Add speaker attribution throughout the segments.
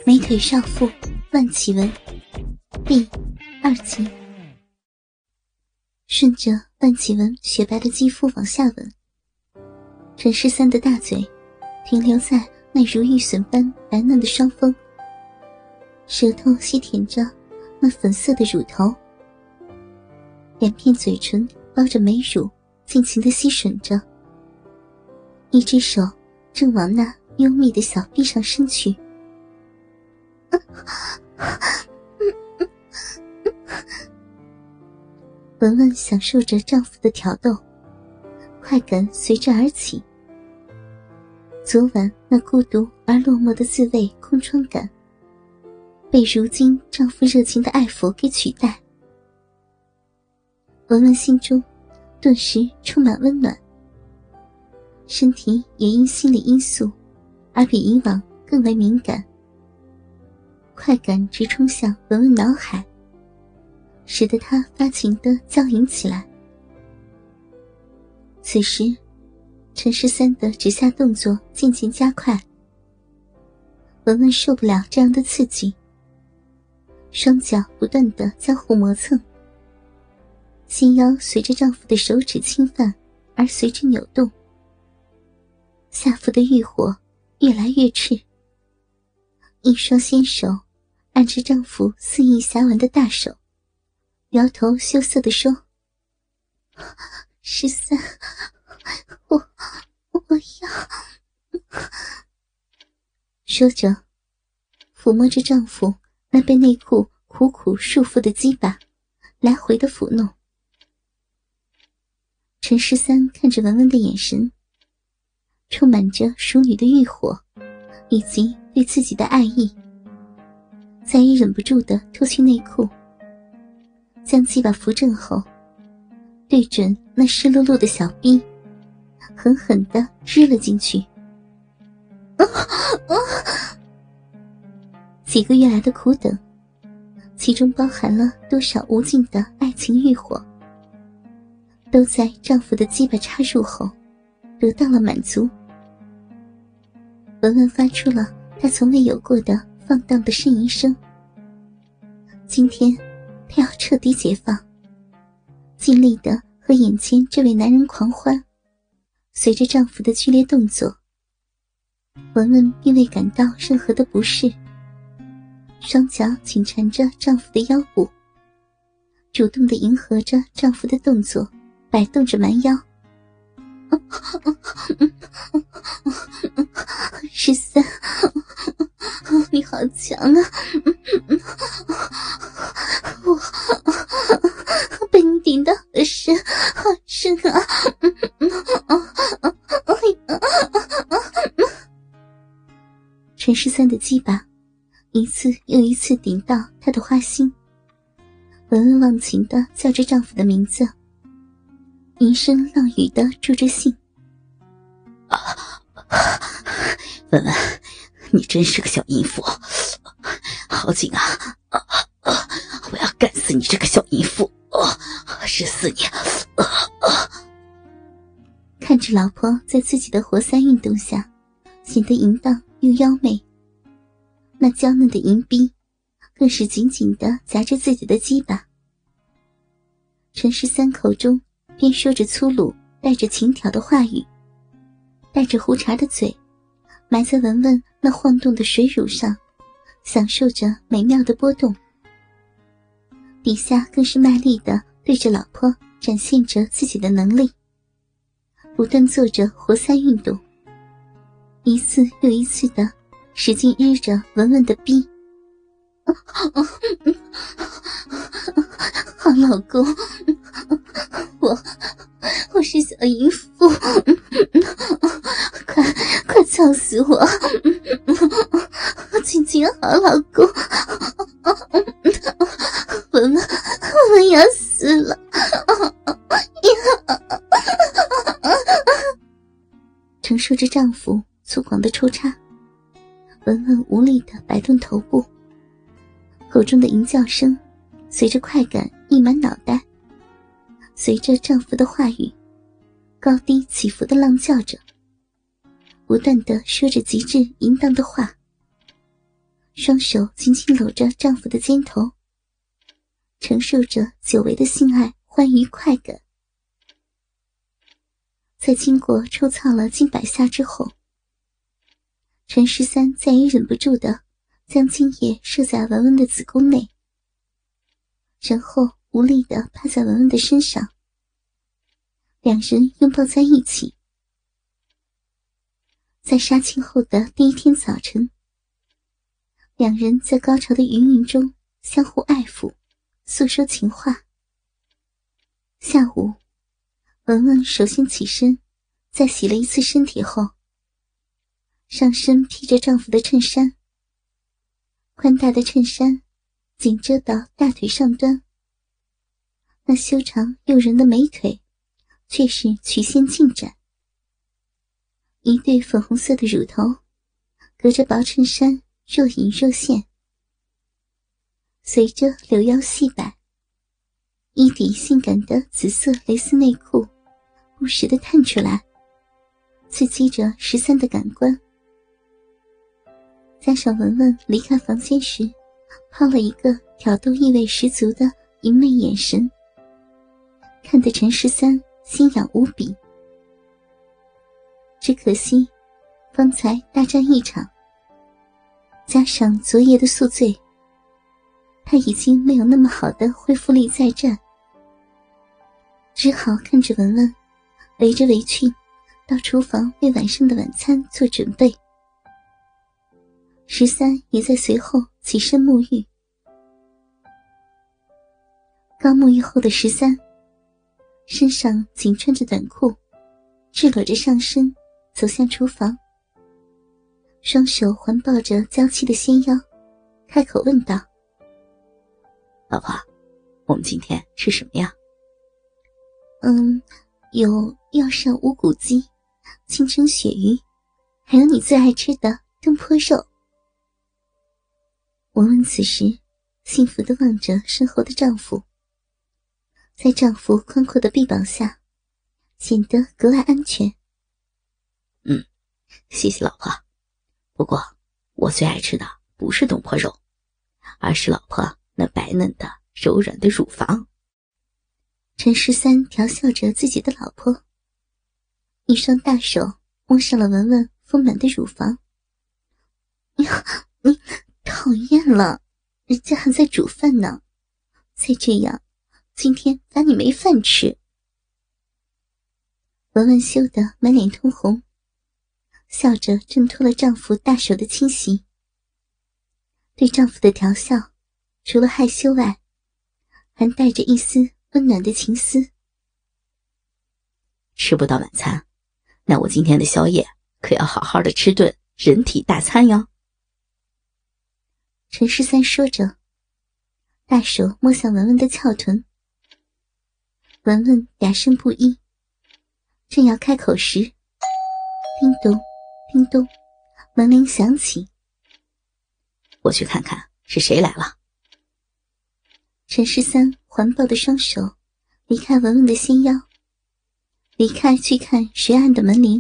Speaker 1: 美腿少妇万绮雯第2集。顺着万绮雯雪白的肌肤往下吻，陈十三的大嘴停留在那如玉笋般白嫩的双峰，舌头吸舔着那粉色的乳头，两片嘴唇包着美乳尽情地吸吮着，一只手正往那幽密的小臂上伸去。文文享受着丈夫的挑逗，快感随之而起。昨晚那孤独而落寞的自慰空窗感，被如今丈夫热情的爱抚给取代。文文心中顿时充满温暖，身体也因心理因素而比以往更为敏感，快感直冲向文文脑海，使得她发情地娇吟起来。此时陈十三的指下动作渐渐加快，文文受不了这样的刺激，双脚不断地交互磨蹭，细腰随着丈夫的手指侵犯而随之扭动，下腹的欲火越来越炽，一双纤手按着丈夫肆意狭玩的大手，摇头羞涩地说：“13，我要。”说着抚摸着丈夫那被内裤苦苦束缚的鸡巴，来回的抚弄。陈13看着文文的眼神，充满着淑女的欲火以及对自己的爱意，再也忍不住地脱去内裤，将鸡巴扶正后，对准那湿漉漉的小逼，狠狠地支了进去。几个月来的苦等，其中包含了多少无尽的爱情欲火，都在丈夫的鸡巴插入后得到了满足。文文发出了她从未有过的放荡的呻吟声。今天她要彻底解放，尽力地和眼前这位男人狂欢。随着丈夫的剧烈动作，文文并未感到任何的不适，双脚紧缠着丈夫的腰部，主动地迎合着丈夫的动作，摆动着蛮腰。13，你好强啊！我被你顶到很深，好深啊！陈13的鸡巴一次又一次顶到她的花心，文文忘情地叫着丈夫的名字，吟声浪语地助着兴。
Speaker 2: 文文，你真是个小淫妇，好紧啊！我要干死你这个小淫妇，日死你！
Speaker 1: 看着老婆在自己的活塞运动下显得淫荡又妖媚，那娇嫩的淫逼更是紧紧地夹着自己的鸡巴。陈13口中边说着粗鲁带着情挑的话语，带着胡茬的嘴埋在文文那晃动的水乳上，享受着美妙的波动。底下更是卖力地对着老婆展现着自己的能力，不断做着活塞运动，一次又一次地使劲日着文文的逼。好老公，我是小淫妇，快操死我！亲好老公，文文要死了！承受着丈夫粗犷的抽插，文文无力地摆动头部，口中的淫叫声随着快感溢满脑袋，随着丈夫的话语高低起伏地浪叫着，不断地说着极致淫荡的话， 双手紧紧搂着丈夫的肩头，承受着久违的性爱欢愉快感。在经过抽操了近100下之后，陈13再也忍不住地将精液射在文文的子宫内，然后无力地趴在文文的身上，两人拥抱在一起。在杀青后的第一天早晨，两人在高潮的余韵中相互爱抚，诉说情话。下午，文文首先起身，在洗了一次身体后，上身披着丈夫的衬衫，宽大的衬衫紧遮到大腿上端，那修长诱人的美腿却是曲线尽展，一对粉红色的乳头隔着薄衬衫若隐若现，随着柳腰细摆，一底性感的紫色蕾丝内裤不时地探出来，刺激着13的感官。加上文文离开房间时抛了一个挑逗意味十足的淫媚眼神，看得陈13心痒无比。只可惜方才大战一场，加上昨夜的宿醉，他已经没有那么好的恢复力再战，只好看着文文围着围裙到厨房为晚上的晚餐做准备。13也在随后起身沐浴。刚沐浴后的13身上仅穿着短裤，赤裸着上身走向厨房，双手环抱着娇气的纤腰，开口问道：
Speaker 2: 老婆，我们今天吃什么呀？
Speaker 1: 有药膳无骨鸡、清蒸鳕鱼，还有你最爱吃的东坡肉。文文此时幸福地望着身后的丈夫，在丈夫宽阔的臂膀下显得格外安全。
Speaker 2: 谢谢老婆，不过我最爱吃的不是东坡肉，而是老婆那白嫩的柔软的乳房。
Speaker 1: 陈13调笑着自己的老婆，一双大手摸上了文文丰满的乳房。你讨厌了，人家还在煮饭呢，再这样今天罚你没饭吃。文文羞得满脸通红，笑着挣脱了丈夫大手的侵袭。对丈夫的调笑除了害羞外，还带着一丝温暖的情思。
Speaker 2: 吃不到晚餐，那我今天的宵夜可要好好的吃顿人体大餐哟。
Speaker 1: 陈13说着，大手摸向文文的翘臀。文文嗲声不一，正要开口时，叮咚叮咚，门铃响起。
Speaker 2: 我去看看是谁来了。
Speaker 1: 陈13环抱的双手离开文文的纤腰，离开去看谁按的门铃。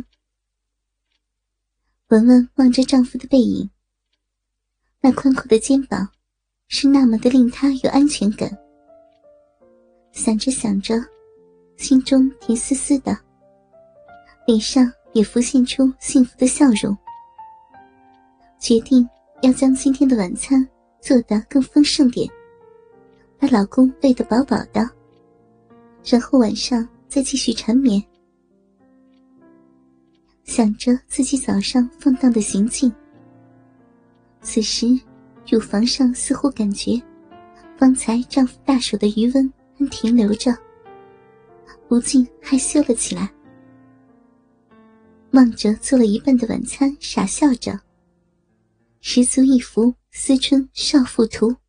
Speaker 1: 文文望着丈夫的背影，那宽阔的肩膀是那么的令她有安全感。想着想着，心中甜丝丝的，脸上也浮现出幸福的笑容，决定要将今天的晚餐做得更丰盛点，把老公喂得饱饱的，然后晚上再继续缠绵。想着自己早上放荡的行径，此时乳房上似乎感觉方才丈夫大手的余温还停留着，不禁害羞了起来，望着做了一半的晚餐傻笑着，十足一幅思春少妇图。